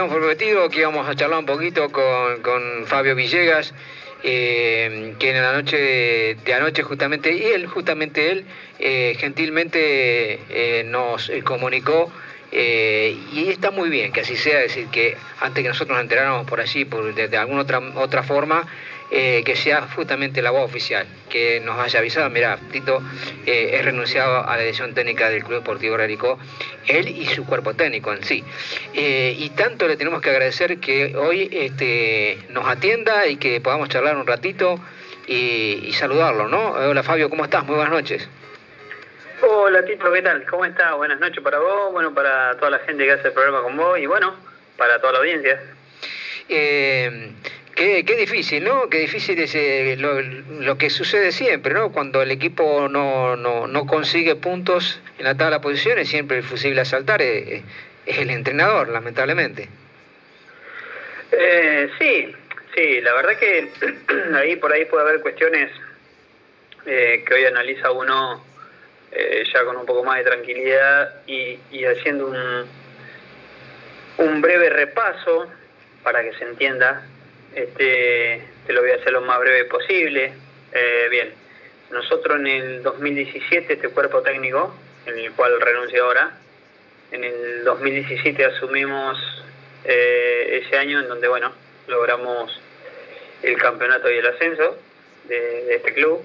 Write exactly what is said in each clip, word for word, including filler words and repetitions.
Hemos prometido que íbamos a charlar un poquito con, con Fabio Villegas, eh, que en la noche de, de anoche justamente, y él, justamente él, eh, gentilmente eh, nos eh, comunicó, eh, y está muy bien que así sea, es decir, que antes que nosotros nos enteráramos por allí, por, de, de alguna otra, otra forma, eh, que sea justamente la voz oficial, que nos haya avisado, mirá, Tito eh, es renunciado a la dirección técnica del Club Deportivo Raricó, él y su cuerpo técnico en sí. Eh, y tanto le tenemos que agradecer que hoy este, nos atienda y que podamos charlar un ratito y, y saludarlo, ¿no? Hola Fabio, ¿cómo estás? Muy buenas noches. Hola Tito, ¿qué tal? ¿Cómo estás? Buenas noches para vos, bueno, para toda la gente que hace el programa con vos y bueno, para toda la audiencia. Eh, qué, qué difícil, ¿no? Qué difícil es eh, lo, lo que sucede siempre, ¿no? Cuando el equipo no, no, no consigue puntos en la tabla de posiciones, siempre el fusible a saltar es, es el entrenador, lamentablemente. Eh, sí, sí, la verdad que ahí por ahí puede haber cuestiones eh, que hoy analiza uno eh, ya con un poco más de tranquilidad y, y haciendo un, un breve repaso para que se entienda. Este, te lo voy a hacer lo más breve posible. Eh, bien, nosotros en el dos mil diecisiete, este cuerpo técnico, en el cual renuncio ahora, en el dos mil diecisiete asumimos eh, ese año en donde, bueno, logramos el campeonato y el ascenso de, de este club.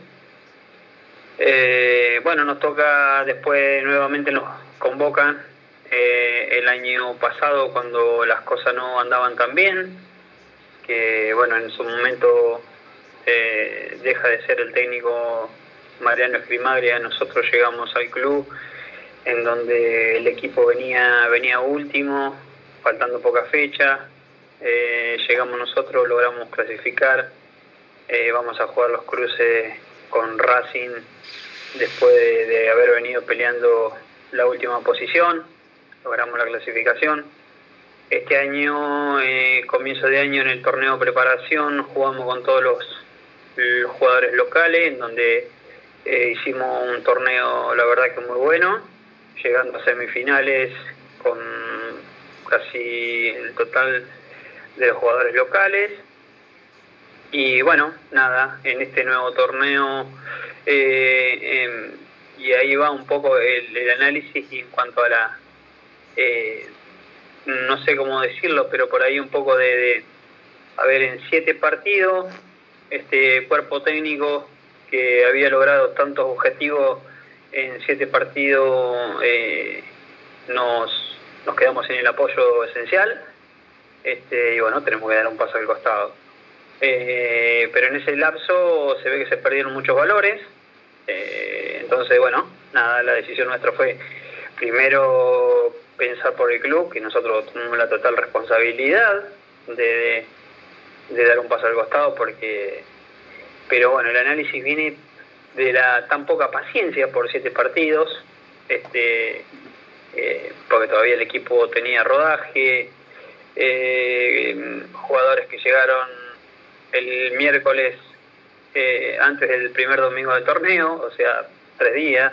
Eh, bueno, nos toca después, nuevamente nos convocan eh, el año pasado cuando las cosas no andaban tan bien, que bueno, en su momento eh, deja de ser el técnico Mariano Escrimaglia. Nosotros llegamos al club en donde el equipo venía venía último, faltando poca fecha, eh, llegamos nosotros, logramos clasificar, eh, vamos a jugar los cruces con Racing después de, de haber venido peleando la última posición, logramos la clasificación. Este año, eh, comienzo de año en el torneo de preparación, jugamos con todos los, los jugadores locales, en donde eh, hicimos un torneo, la verdad que muy bueno, llegando a semifinales con casi el total de los jugadores locales. Y bueno, nada, en este nuevo torneo, eh, eh, y ahí va un poco el, el análisis en cuanto a la... Eh, no sé cómo decirlo, pero por ahí un poco de, de, a ver, en siete partidos, este cuerpo técnico que había logrado tantos objetivos en siete partidos, eh, nos, nos quedamos en el apoyo esencial, este, y bueno, tenemos que dar un paso al costado. Eh, pero en ese lapso se ve que se perdieron muchos valores, eh, entonces bueno, nada, la decisión nuestra fue primero pensar por el club, que nosotros tenemos la total responsabilidad de, de, de dar un paso al costado, porque, pero bueno, el análisis viene de la tan poca paciencia por siete partidos, este, eh, porque todavía el equipo tenía rodaje, eh, jugadores que llegaron el miércoles eh, antes del primer domingo del torneo, o sea, tres días.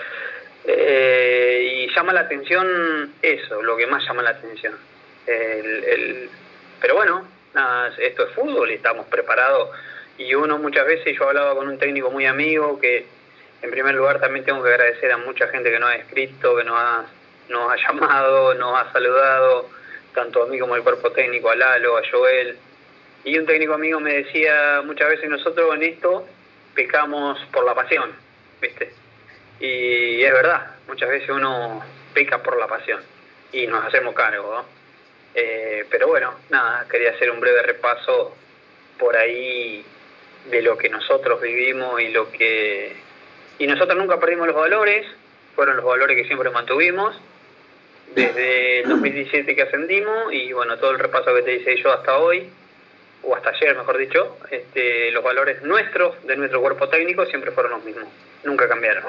Eh, y llama la atención eso, lo que más llama la atención. El, el, pero bueno, nada, esto es fútbol y estamos preparados. Y uno muchas veces, yo hablaba con un técnico muy amigo, que en primer lugar también tengo que agradecer a mucha gente que nos ha escrito, que nos ha, nos ha llamado, nos ha saludado, tanto a mí como al cuerpo técnico, a Lalo, a Joel. Y un técnico amigo me decía, muchas veces nosotros en esto pecamos por la pasión, ¿viste? Y es verdad, muchas veces uno peca por la pasión y nos hacemos cargo, ¿no? Eh, pero bueno, nada, quería hacer un breve repaso por ahí de lo que nosotros vivimos y lo que... Y nosotros nunca perdimos los valores, fueron los valores que siempre mantuvimos desde el dos mil diecisiete que ascendimos, y bueno, todo el repaso que te hice yo hasta hoy, o hasta ayer mejor dicho, este, los valores nuestros, de nuestro cuerpo técnico, siempre fueron los mismos, nunca cambiaron.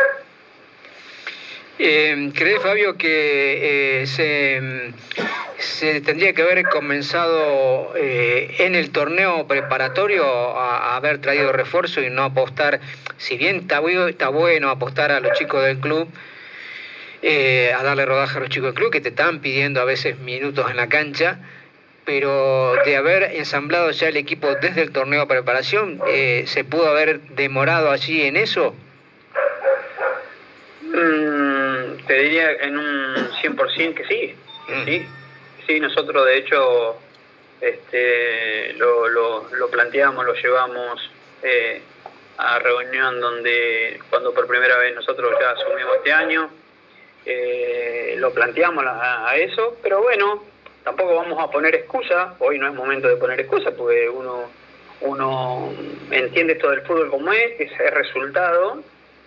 Eh, ¿Crees, Fabio, que eh, se, se tendría que haber comenzado eh, en el torneo preparatorio a, a haber traído refuerzo y no apostar, si bien está, está bueno apostar a los chicos del club, eh, a darle rodaje a los chicos del club que te están pidiendo a veces minutos en la cancha, pero de haber ensamblado ya el equipo desde el torneo de preparación, eh, ¿se pudo haber demorado allí en eso? Mm, te diría en un cien por ciento que sí, que Mm. sí. Sí, nosotros de hecho este, lo, lo, lo planteamos, lo llevamos eh, a reunión donde cuando por primera vez nosotros ya asumimos este año, eh, lo planteamos a, a eso, pero bueno, tampoco vamos a poner excusa, hoy no es momento de poner excusa porque uno, uno entiende esto del fútbol como es, que es el resultado,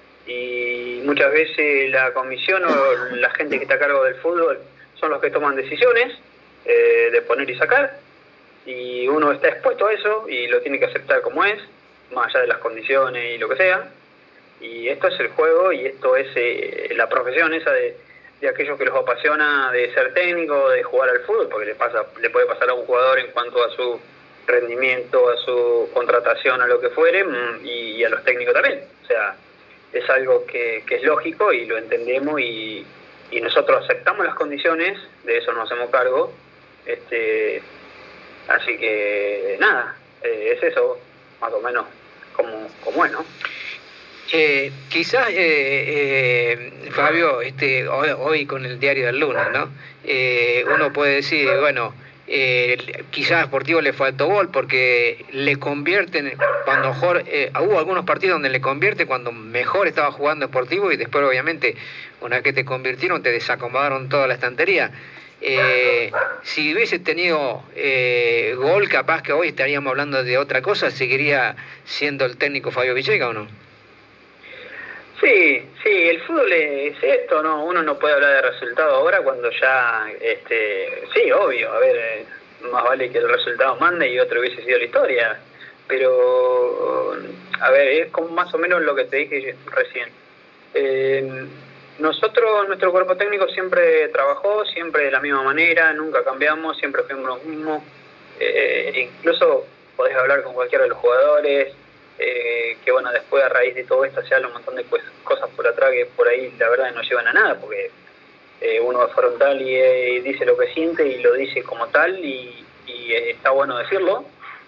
y muchas veces la comisión o la gente que está a cargo del fútbol son los que toman decisiones eh, de poner y sacar, y uno está expuesto a eso y lo tiene que aceptar como es, más allá de las condiciones y lo que sea, y esto es el juego y esto es eh, la profesión esa de, de aquellos que los apasiona de ser técnico, de jugar al fútbol, porque le pasa, le puede pasar a un jugador en cuanto a su rendimiento, a su contratación, a lo que fuere, y, y a los técnicos también, o sea, es algo que, que es lógico y lo entendemos y, y nosotros aceptamos las condiciones, de eso nos hacemos cargo, este, así que nada, eh, es eso, más o menos, como, como es, ¿no? Eh, quizás, eh, eh, Fabio, este, hoy, hoy con el diario del lunes, ¿no? Eh, uno puede decir, bueno, eh, quizás a Sportivo le faltó gol porque le convierten, cuando mejor, eh, hubo algunos partidos donde le convierte cuando mejor estaba jugando Sportivo y después obviamente, una vez que te convirtieron, te desacomodaron toda la estantería. Eh, si hubiese tenido eh, gol, capaz que hoy estaríamos hablando de otra cosa, ¿seguiría siendo el técnico Fabio Villegas o no? Sí, sí, el fútbol es esto, ¿no? Uno no puede hablar de resultado ahora cuando ya, este, sí, obvio, a ver, eh, más vale que el resultado mande y otro hubiese sido la historia, pero, a ver, es como más o menos lo que te dije recién. Eh, nosotros, nuestro cuerpo técnico siempre trabajó, siempre de la misma manera, nunca cambiamos, siempre fuimos los mismos, eh, incluso podés hablar con cualquiera de los jugadores, Eh, que bueno, después a raíz de todo esto se habla un montón de pues, cosas por atrás que por ahí la verdad no llevan a nada, porque eh, uno es frontal y eh, dice lo que siente y lo dice como tal y, y eh, está bueno decirlo.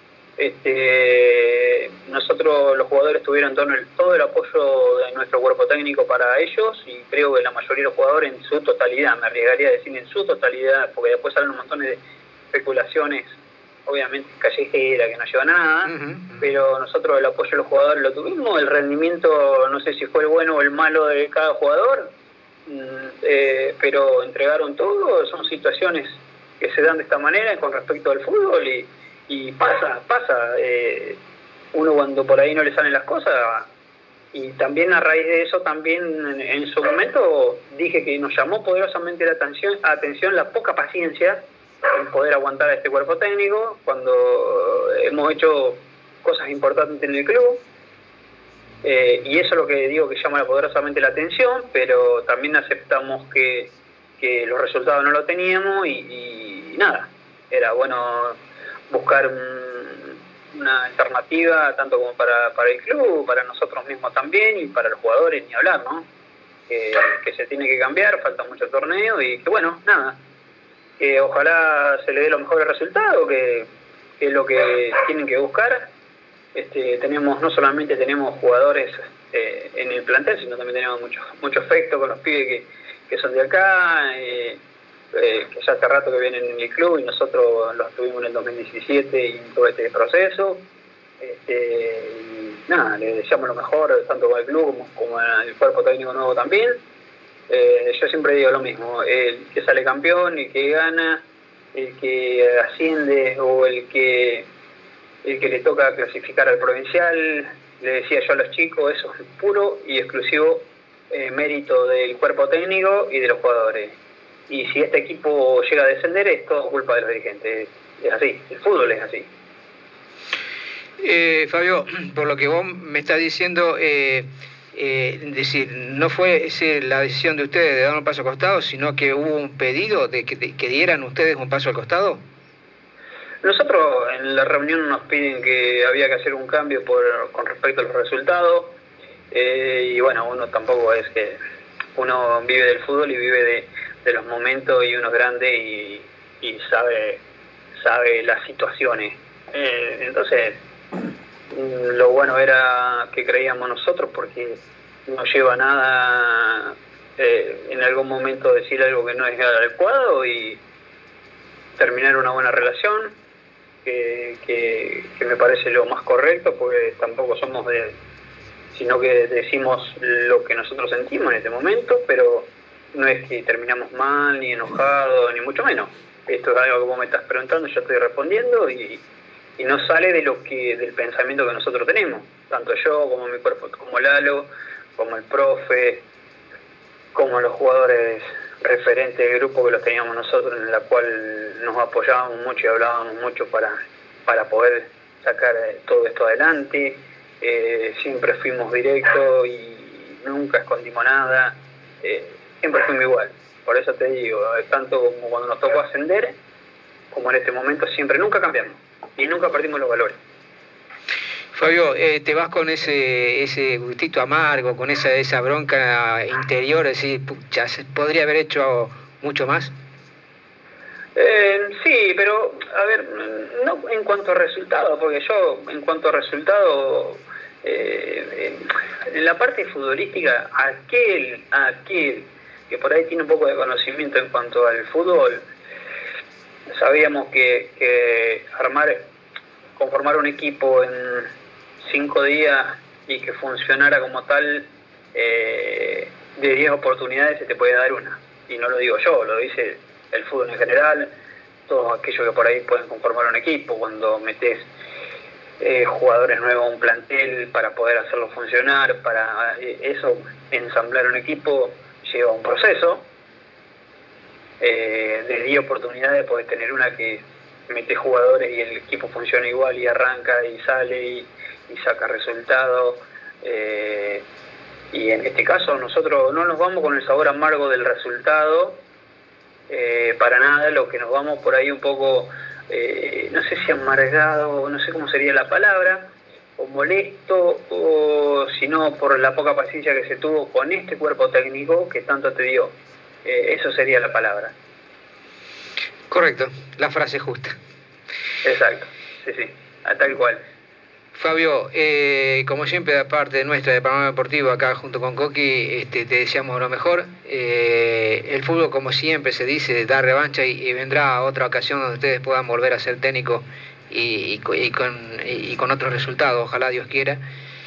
Este, nosotros los jugadores tuvieron todo el, todo el apoyo de nuestro cuerpo técnico para ellos y creo que la mayoría de los jugadores en su totalidad, me arriesgaría a decir en su totalidad, porque después salen un montón de especulaciones obviamente callejera, que no lleva a nada, uh-huh, uh-huh. Pero nosotros el apoyo de los jugadores lo tuvimos, el rendimiento, no sé si fue el bueno o el malo de cada jugador, eh, pero entregaron todo, son situaciones que se dan de esta manera con respecto al fútbol y, y pasa, pasa, eh, uno cuando por ahí no le salen las cosas, y también a raíz de eso, también en, en su momento dije que nos llamó poderosamente la atención, atención la poca paciencia en poder aguantar a este cuerpo técnico cuando hemos hecho cosas importantes en el club, eh, y eso es lo que digo que llama poderosamente la atención, pero también aceptamos que, que los resultados no lo teníamos y, y nada, era bueno buscar un, una alternativa tanto como para, para el club, para nosotros mismos también y para los jugadores, ni hablar, ¿no? Que, que se tiene que cambiar, falta mucho torneo y que bueno, nada, que ojalá se le dé los mejores resultados, que, que es lo que tienen que buscar. Este, tenemos, no solamente tenemos jugadores eh, en el plantel, sino también tenemos mucho, mucho afecto con los pibes que, que son de acá, eh, eh, que ya hace rato que vienen en el club y nosotros los tuvimos en el dos mil diecisiete y en todo este proceso. Este, y nada, le deseamos lo mejor, tanto con el club como, como al cuerpo técnico nuevo también. Eh, yo siempre digo lo mismo, el que sale campeón, el que gana, el que asciende o el que el que le toca clasificar al provincial, le decía yo a los chicos, eso es puro y exclusivo eh, mérito del cuerpo técnico y de los jugadores. Y si este equipo llega a descender es todo culpa de los dirigentes, es así, el fútbol es así. Eh, Fabio, por lo que vos me estás diciendo, eh, eh, decir, no fue ese la decisión de ustedes de dar un paso al costado, sino que hubo un pedido de que, de que dieran ustedes un paso al costado. Nosotros en la reunión nos piden que había que hacer un cambio por, con respecto a los resultados, eh, y bueno, uno tampoco es que uno vive del fútbol y vive de, de los momentos y uno es grande y, y sabe sabe las situaciones. Eh, entonces, lo bueno era que creíamos nosotros, porque no lleva nada eh, en algún momento decir algo que no es adecuado y terminar una buena relación, que, que, que me parece lo más correcto, porque tampoco somos de... sino que decimos lo que nosotros sentimos en este momento, pero no es que terminamos mal, ni enojados, ni mucho menos. Esto es algo que vos me estás preguntando, yo estoy respondiendo y, y no sale de lo que del pensamiento que nosotros tenemos, tanto yo como mi cuerpo, como Lalo, como el profe, como los jugadores referentes del grupo que los teníamos nosotros, en la cual nos apoyábamos mucho y hablábamos mucho para, para poder sacar todo esto adelante. Eh, siempre fuimos directos y nunca escondimos nada, eh, siempre fuimos igual. Por eso te digo, tanto como cuando nos tocó ascender, como en este momento, siempre, nunca cambiamos y nunca perdimos los valores. Fabio, eh, te vas con ese ese gustito amargo, con esa esa bronca interior, decir, pucha, se podría haber hecho mucho más. Eh, sí, pero a ver, no en cuanto a resultados, porque yo en cuanto a resultados, eh, en la parte futbolística, aquel, aquel que por ahí tiene un poco de conocimiento en cuanto al fútbol, sabíamos que, que armar, conformar un equipo en cinco días y que funcionara como tal, eh, de diez oportunidades se te puede dar una. Y no lo digo yo, lo dice el fútbol en general, todos aquellos que por ahí pueden conformar un equipo, cuando metes eh, jugadores nuevos a un plantel para poder hacerlo funcionar, para eh, eso, ensamblar un equipo lleva un proceso. Eh, de diez oportunidades podés tener una que mete jugadores y el equipo funciona igual y arranca y sale y, y saca resultados. Eh, y en este caso nosotros no nos vamos con el sabor amargo del resultado, eh, para nada. Lo que nos vamos por ahí un poco, eh, no sé si amargado, no sé cómo sería la palabra, o molesto, o si no por la poca paciencia que se tuvo con este cuerpo técnico que tanto te dio. Eh, eso sería la palabra. Correcto, la frase justa. Exacto, sí, sí, tal cual. Fabio, eh, como siempre, de parte de nuestra, de Panorama Deportivo, acá junto con Coqui, este, te deseamos lo mejor. Eh, el fútbol, como siempre se dice, da revancha y, y vendrá otra ocasión donde ustedes puedan volver a ser técnicos y, y, y, con, y con otros resultados, ojalá Dios quiera.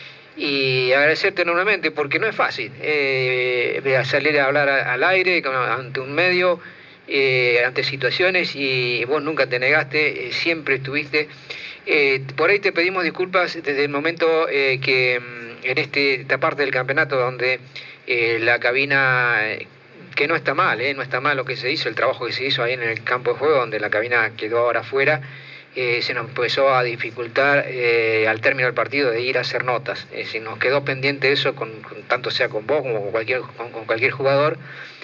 Y agradecerte enormemente, porque no es fácil eh, salir a hablar al aire ante un medio, eh, ante situaciones, y vos nunca te negaste, eh, siempre estuviste. Eh, por ahí te pedimos disculpas desde el momento eh, que en este, esta parte del campeonato donde eh, la cabina, que no está mal, eh, no está mal lo que se hizo, el trabajo que se hizo ahí en el campo de juego, donde la cabina quedó ahora afuera, eh, se nos empezó a dificultar eh, al término del partido de ir a hacer notas. Eh, se nos quedó pendiente eso, con, con, tanto sea con vos como con cualquier, con, con cualquier jugador.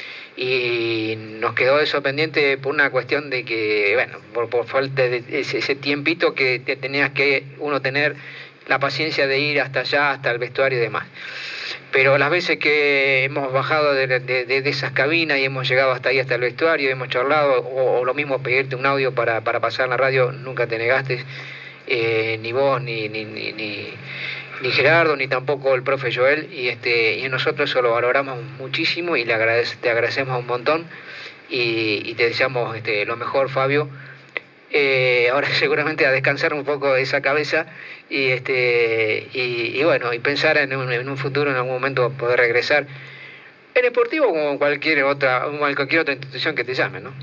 Y nos quedó eso pendiente por una cuestión de que, bueno, por, por falta de ese, ese tiempito que te tenías que uno tener la paciencia de ir hasta allá, hasta el vestuario y demás. Pero las veces que hemos bajado de, de, de esas cabinas y hemos llegado hasta ahí, hasta el vestuario, hemos charlado, o, o lo mismo pedirte un audio para, para pasar en la radio, nunca te negaste, eh, ni vos, ni... ni, ni, ni ni Gerardo, ni tampoco el profe Joel, y este y nosotros eso lo valoramos muchísimo y le agradece, te agradecemos un montón y, y te deseamos este, lo mejor, Fabio. Eh, ahora seguramente a descansar un poco de esa cabeza y este y, y bueno, y pensar en un, en un futuro, en algún momento poder regresar en Deportivo como en cualquier otra, como cualquier otra institución que te llame, ¿no?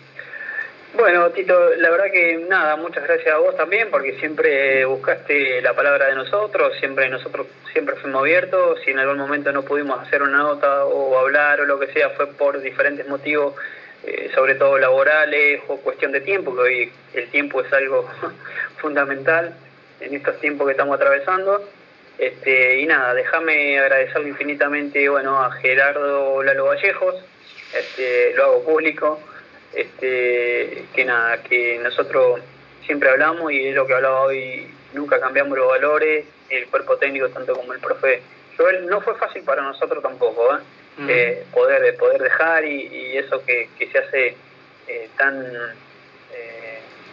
Bueno, Tito, la verdad que nada, muchas gracias a vos también, porque siempre buscaste la palabra de nosotros, siempre nosotros siempre fuimos abiertos. Si en algún momento no pudimos hacer una nota o hablar o lo que sea, fue por diferentes motivos, eh, sobre todo laborales o cuestión de tiempo, que hoy el tiempo es algo fundamental en estos tiempos que estamos atravesando. Este, y nada, déjame agradecerle infinitamente, bueno, a Gerardo Lalo Vallejos, este, lo hago público. Este, que nada, que nosotros siempre hablamos y es lo que hablaba hoy, nunca cambiamos los valores, el cuerpo técnico tanto como el profe Joel, no fue fácil para nosotros tampoco, ¿eh? Uh-huh. eh, poder, poder dejar y, y eso que, que se hace eh, tan, eh,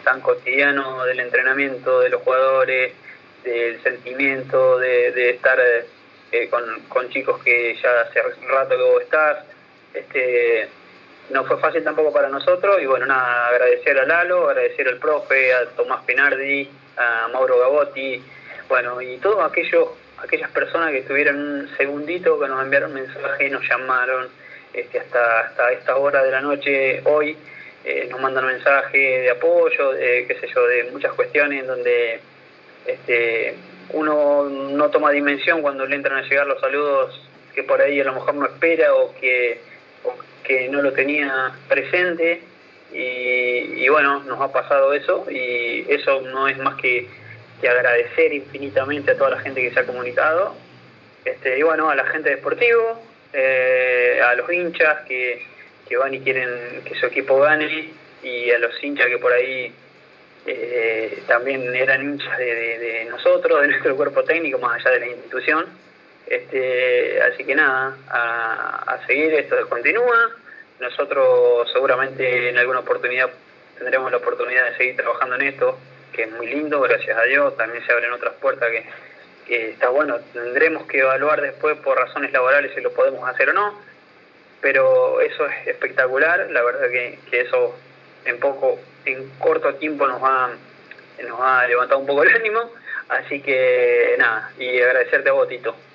tan cotidiano del entrenamiento de los jugadores, del sentimiento de, de estar eh, con, con chicos que ya hace rato que vos estás. Este, no fue fácil tampoco para nosotros y bueno, nada, agradecer a Lalo, agradecer al profe, a Tomás Pinardi, a Mauro Gavotti, bueno, y todos aquellos, aquellas personas que estuvieron un segundito, que nos enviaron mensajes, nos llamaron, este, hasta, hasta esta hora de la noche hoy, eh, nos mandan mensajes de apoyo, de, qué sé yo, de muchas cuestiones donde este, uno no toma dimensión cuando le entran a llegar los saludos que por ahí a lo mejor no espera o que, o que no lo tenía presente y, y bueno, nos ha pasado eso y eso no es más que, que agradecer infinitamente a toda la gente que se ha comunicado este, y bueno, a la gente de Sportivo, eh, a los hinchas que, que van y quieren que su equipo gane y a los hinchas que por ahí eh, también eran hinchas de, de, de nosotros, de nuestro cuerpo técnico, más allá de la institución. Este, así que nada, a, a seguir, esto continúa. Nosotros seguramente en alguna oportunidad tendremos la oportunidad de seguir trabajando en esto, que es muy lindo, gracias a Dios. También se abren otras puertas que, que está bueno. Tendremos que evaluar después por razones laborales si lo podemos hacer o no, pero eso es espectacular. La verdad que, que eso en poco, en corto tiempo nos ha, nos ha levantado un poco el ánimo. Así que nada, y agradecerte a vos, Tito.